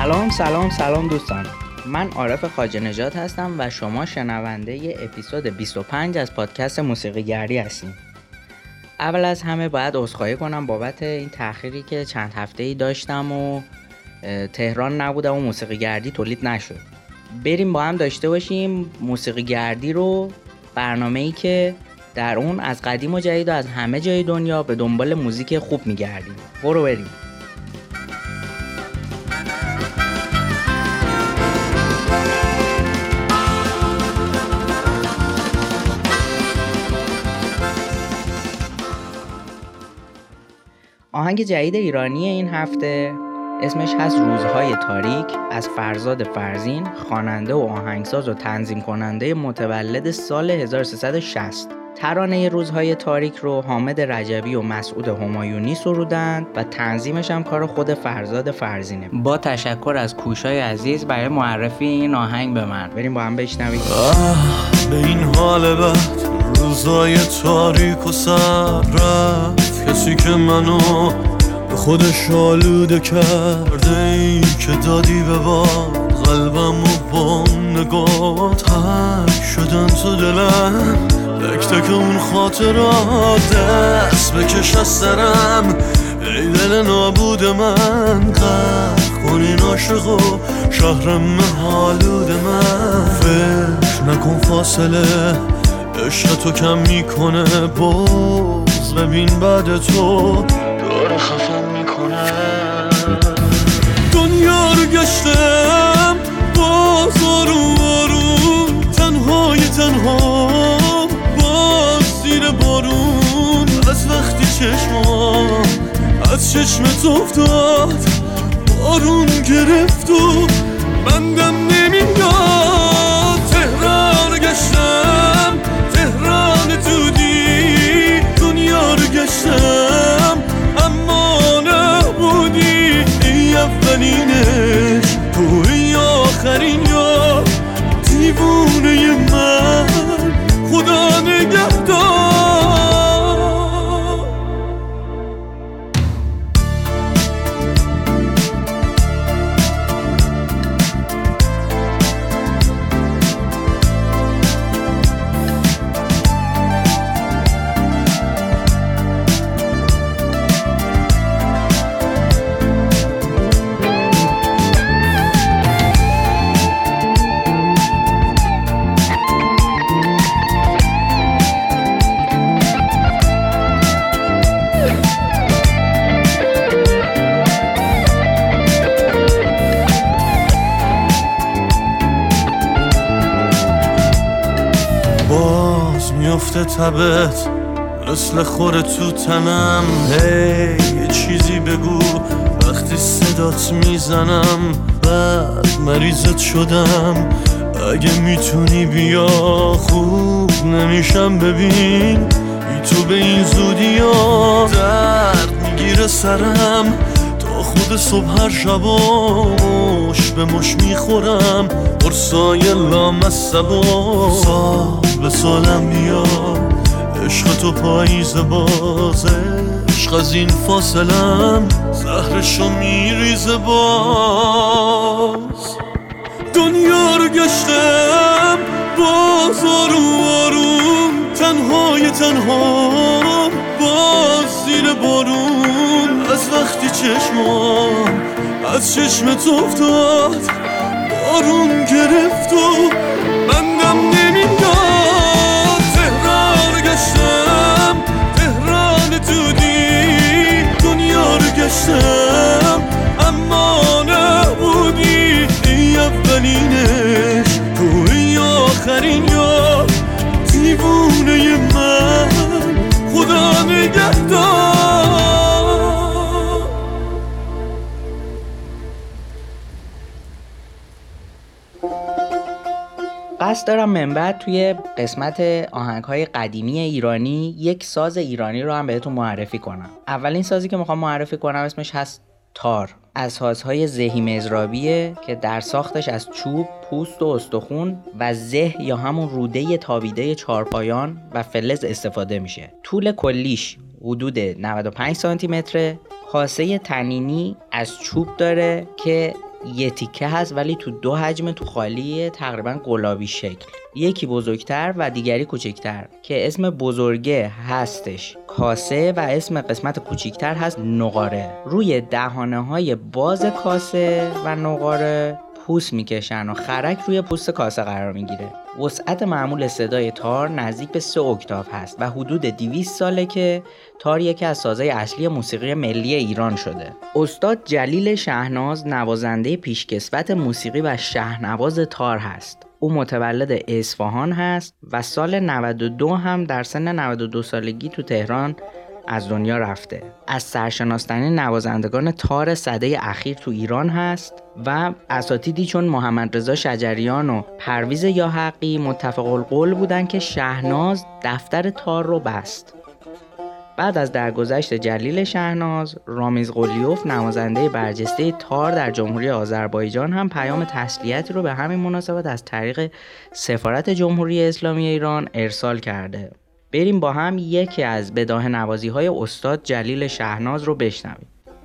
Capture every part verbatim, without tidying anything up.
سلام سلام سلام دوستان، من عارف خواجه نژاد هستم و شما شنونده ی اپیزود بیست و پنج از پادکست موسیقی گردی هستیم. اول از همه باید عذرخواهی کنم بابت این تأخیری که چند هفته‌ای داشتم و تهران نبودم و موسیقی گردی تولید نشد. بریم با هم داشته باشیم موسیقی گردی رو، برنامه‌ای که در اون از قدیم و جدید و از همه جای دنیا به دنبال موزیک خوب می‌گردیم. برو بریم. آهنگ جدید ایرانی این هفته اسمش هست روزهای تاریک از فرزاد فرزین، خواننده و آهنگساز و تنظیم کننده متولد سال هزار و سیصد و شصت. ترانه روزهای تاریک رو حامد رجبی و مسعود همایونی سرودند و تنظیمش هم کار خود فرزاد فرزینه. با تشکر از کوشای عزیز برای معرفی این آهنگ به من. بریم با هم بشنویم. به این حال بد روزهای تاریک و سر رفت کسی که منو به خودش آلوده کرده، ای که دادی به باد قلبم و با نگاه تک شدن تو دلم، تک تک اون خاطرات دست بکش از سرم، ای دل نابود من غرق کن این عاشق و شهرم حالود من، فکر نکن فاصله عشق تو کم میکنه، باز ببین بعد تو داره خفم میکنه. دنیا رو گشتم باز آروم آروم، تنهای تنها باز زیر بارون، از وقتی چشمام از چشمت افتاد بارون گرفت و بندم نمیاد. تهران گشتم تهران دودی، دنیا رو گشتم اما نبودی، ای اولینش توی آخرین یا دیوونه من، خدا نگهدار. میفته تبت مثل خوره تو تنم، هی یه چیزی بگو وقتی صدات میزنم، بعد مریضت شدم اگه میتونی بیا، خوب نمیشم ببین بی تو به این زودی ها، درد میگیره سرم تا خود صبح هر شبا، مش به مش میخورم قرصای لامصبا، سال به سالم میاد عشق تو پاییز بازه، عشق از این فاصلم زهرشو میریزه باز. دنیا رو گشتم باز آروم آروم، تنهای تنها باز زیر بارون، از وقتی چشمام از چشمت افتاد بارون گرفت و بندم نمیاد. تهران گشتم تهران دودی، دنیا رو گشتم اما نبودی، ای اولینش توی آخرین یا دیوونه من، خدا نگهدار. قصد دارم من بعد توی قسمت آهنگ‌های قدیمی ایرانی یک ساز ایرانی رو هم بهتون معرفی کنم. اولین سازی که میخوام معرفی کنم اسمش هست تار، از سازهای زهی مزرابیه که در ساختش از چوب، پوست و استخون و زه یا همون روده تابیده چارپایان و فلز استفاده میشه. طول کلیش حدود نود و پنج سانتی متره، کاسه تنینی از چوب داره که یه تیکه هست ولی تو دو حجم تو خالی تقریبا گلابی شکل، یکی بزرگتر و دیگری کوچکتر که اسم بزرگه هستش کاسه و اسم قسمت کوچکتر هست نقاره. روی دهانه های باز کاسه و نقاره پوست میکشن و خرک روی پوست کاسه قرار میگیره. وسعت معمول صدای تار نزدیک به سه اکتاف هست و حدود دویست ساله که تار یکی از سازهای اصلی موسیقی ملی ایران شده. استاد جلیل شهناز نوازنده پیشکسوت موسیقی و شهنواز تار هست. او متولد اصفهان هست و سال نود و دو هم در سن نود و دو سالگی تو تهران از دنیا رفته. از سرشناس‌ترین نوازندگان تار سده اخیر تو ایران هست و اساتیدی چون محمد رضا شجریان و پرویز یاحقی متفق القول بودن که شهناز دفتر تار رو بست. بعد از درگذشت جلیل شهناز، رامیز قلیوف نوازنده برجسته تار در جمهوری آذربایجان هم پیام تسلیتی رو به همین مناسبت از طریق سفارت جمهوری اسلامی ایران ارسال کرده. بریم با هم یکی از بداهه نوازی های استاد جلیل شهناز رو بشنویم.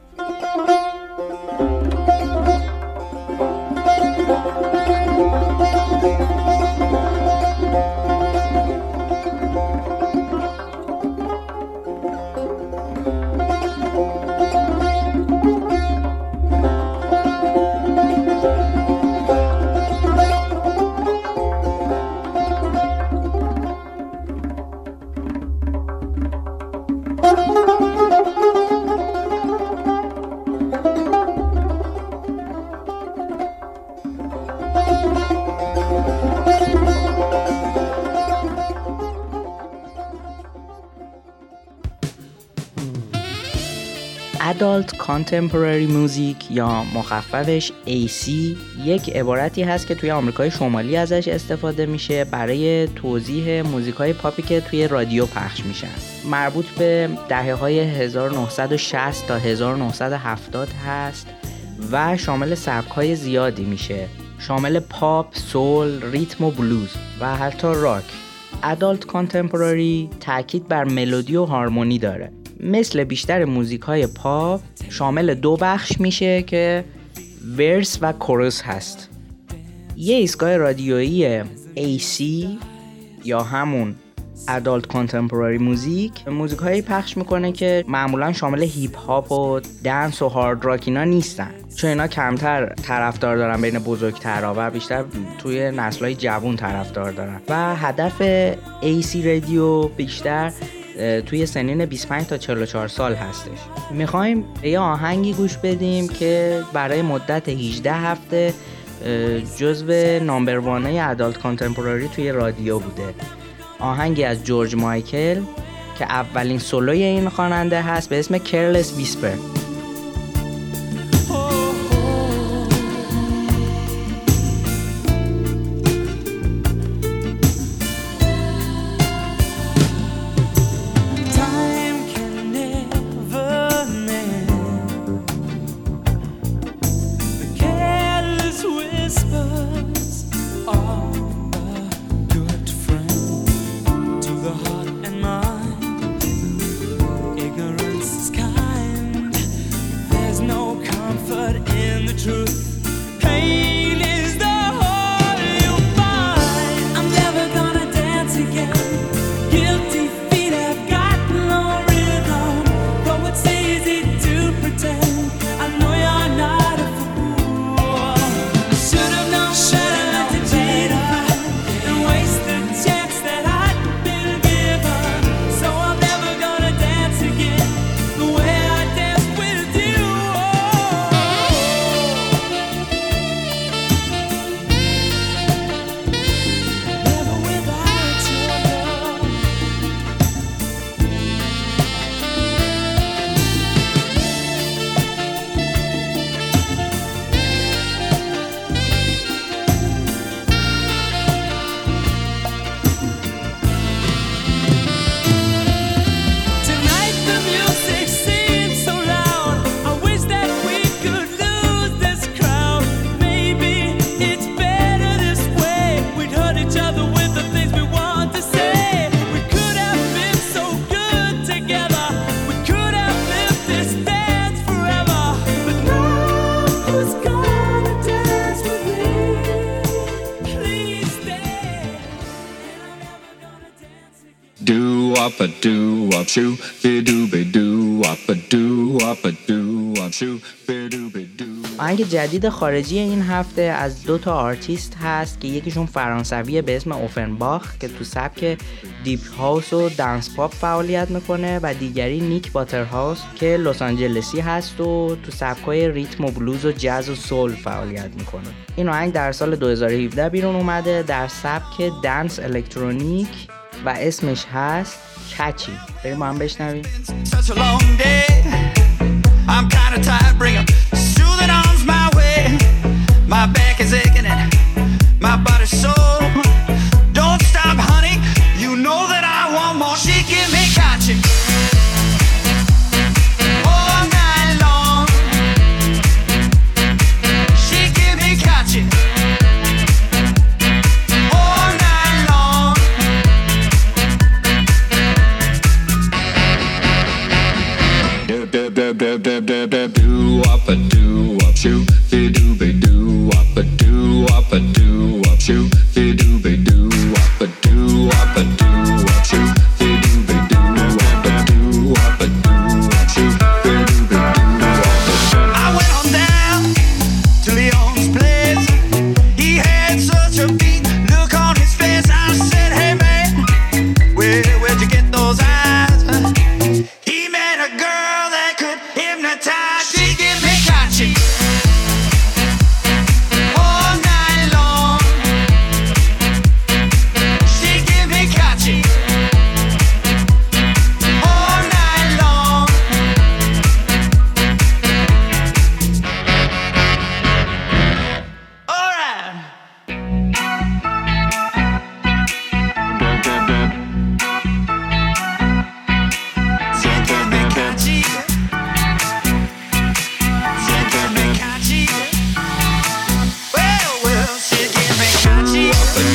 Adult Contemporary Music یا مخففش ای سی یک عبارتی هست که توی آمریکای شمالی ازش استفاده میشه برای توضیح موزیکای پاپی که توی رادیو پخش میشن. مربوط به دهه‌های هزار و نهصد و شصت تا هزار و نهصد و هفتاد هست و شامل سبک‌های زیادی میشه، شامل پاپ، سول، ریتم و بلوز و حتی راک. Adult Contemporary تاکید بر ملودی و هارمونی داره. مثل بیشتر موزیک‌های پاپ شامل دو بخش میشه که ورس و کورس هست. یه ایستگاه رادیویی ای سی یا همون Adult Contemporary Music موزیک‌هایی پخش میکنه که معمولا شامل هیپ هاپ و دنس و هارد راک اینا نیستن، چون اینا کمتر طرفدار دارن بین بزرگترها و بیشتر توی نسل‌های جوان طرفدار دارن و هدف ای سی رادیو بیشتر توی سنین بیست و پنج تا چهل و چهار سال هستش. میخوایم یه آهنگی گوش بدیم که برای مدت هجده هفته جزو نامبر وانه ادالت کانتمپوراری توی رادیو بوده. آهنگی از جورج مایکل که اولین سولوی این خواننده هست به اسم کرلس ویسپر. wop a do wop shoo be do be do wop a do wop a do wop shoo be do be do. آهنگ جدید خارجی این هفته از دو تا آرتیست هست که یکیشون فرانسویه به اسم اوفنباخ که تو سبک دیپ هاوس و دنس پاپ فعالیت میکنه و دیگری نیک باترهاوس که لس آنجلسی هست و تو سبکای ریتم و بلوز و جاز و سول فعالیت میکنه. این آهنگ در سال دو هزار و هفده بیرون اومده در سبک دنس الکترونیک و اسمش هست کچی. بریم با هم بشنویم. I'm kinda tired, bring 'em soothing arms my way. My back is aching and my body's sore. Don't stop, honey, you know that I want more. She give me catching all night long. She give me catching all night long. Do do do do do do do do wop a do wop shoo be do be do wop a do wop a do wop shoo be do be do wop a do wop a do wop shoo be do be do wop a do wop a do wop shoo be do be do wop a do. I went on down to Leon's place. He had such a beat look on his face. I said, hey man, where where'd you get those eyes? He met a girl that could hypnotize. She give me catching all night long. She give me catching all night long. All right. She give me catching. She give me catchy. Well, well, she give me catchy.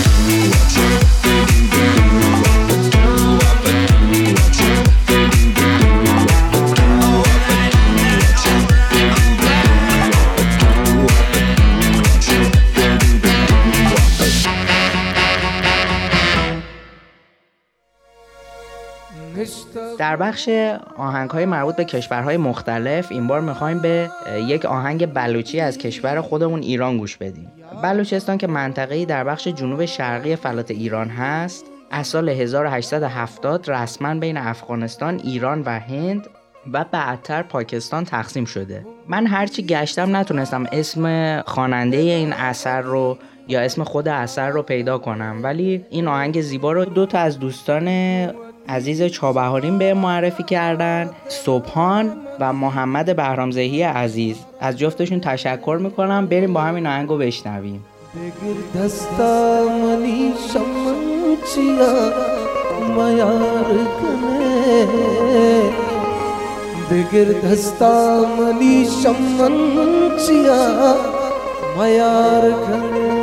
در بخش آهنگ‌های مربوط به کشورهای مختلف این بار می‌خوایم به یک آهنگ بلوچی از کشور خودمون ایران گوش بدیم. بلوچستان که منطقه‌ای در بخش جنوب شرقی فلات ایران هست، از سال هزار و هشتصد و هفتاد رسما بین افغانستان، ایران و هند و بعدتر پاکستان تقسیم شده. من هرچی گشتم نتونستم اسم خواننده این اثر رو یا اسم خود اثر رو پیدا کنم، ولی این آهنگ زیبا رو دو تا از دوستان عزیز چابهارین به معرفی کردن، سبحان و محمد بهرامزهی عزیز. از جفتشون تشکر میکنم. بریم با همین آهنگو بشنویم. بگیر دستا منی شمن چیا میار کنه، بگیر دستا منی شمن چیا میار کنه.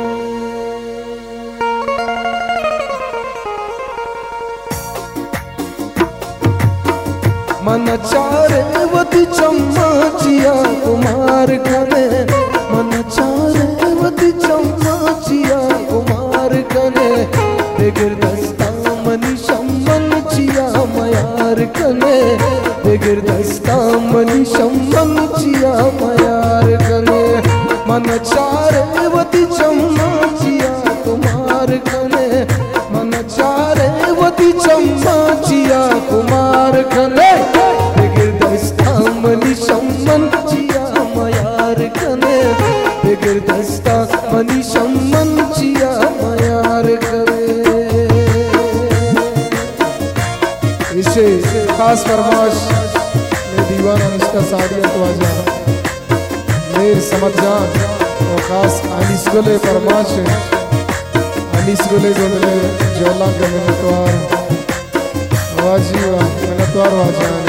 मन चारे वती चम्मा चिया कुमार कने, मन चारे वती चम्मा चिया कुमार कने, बेगिर दस्ता मनी शम्मन चिया मयार कने, बेगिर दस्ता मनी शम्मन चिया मयार कने, मन चारे वती चम्मा चिया कुमार कने, मन चारे वती चम्मा चिया कुमार कने, बेगिर दस्ता मनी शम्मन चिया मयार कने, बेगिर दस्ता मनी शम्मन चिया मयार कने। इसे खास फरमाश में दीवाना इसका साड़िया तो आजा मेर समझ जान और खास अनिस गोले फरमाश अनिस गोले गोले जोला के मिनटवार वाजी वाह मिनटवार वाजान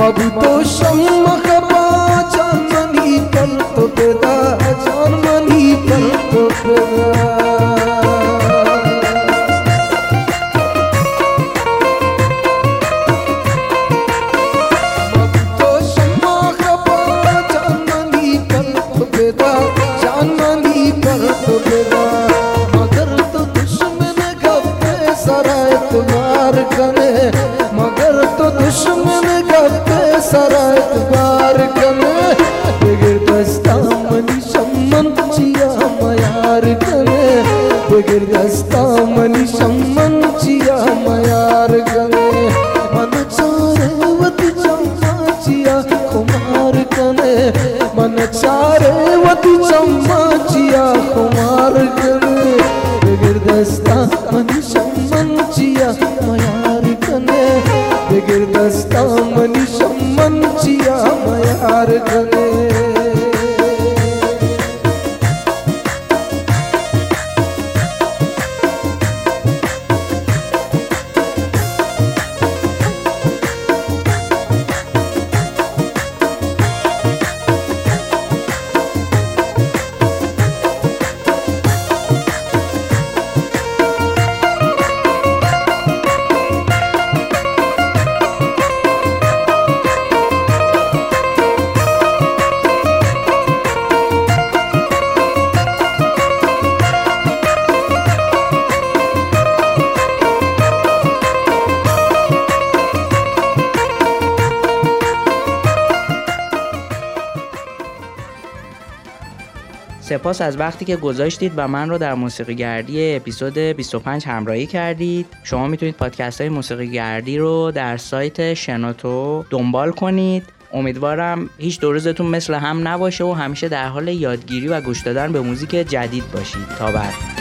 تو شم خبا جان منی پل تو پیدا جان منی پل تو پیدا मगर तो दुश्मन गप्पे सरायत बार कने बगैर दस्ता मनी सम्मन चिया मयार कने बगैर दस्ता मनी सम्मन चिया मयार कने मन चारे वती चम्मा चिया कुमार कने मन चारे वती चम्मा चिया कुमार कने बगैर दस्ता मनी सम्मन चिया मयार कने बगैर दस्ता मनी सम्मन चिया मयार कने سپاس از وقتی که گذاشتید و من رو در موسیقی گردی اپیزود بیست و پنج همراهی کردید. شما میتونید پادکست های موسیقی گردی رو در سایت شنوتو دنبال کنید. امیدوارم هیچ دو روزتون مثل هم نباشه و همیشه در حال یادگیری و گوش دادن به موزیک جدید باشید. تا بعد.